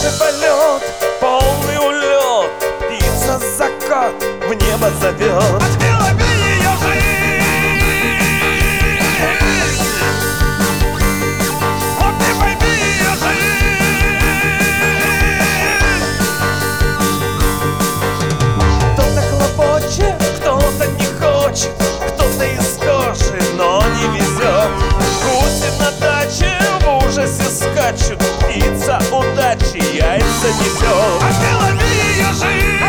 Быстрый полет, полный улет, птица закат в небо зовет. Отбила бы ее жизнь, вот ты пойми ее жизнь. Кто-то хлопочет, кто-то не хочет, кто-то из кожи, но не везет. Гуси на даче в ужасе скачут, птица удачи яйца несет. Отбила бы ее жизнь.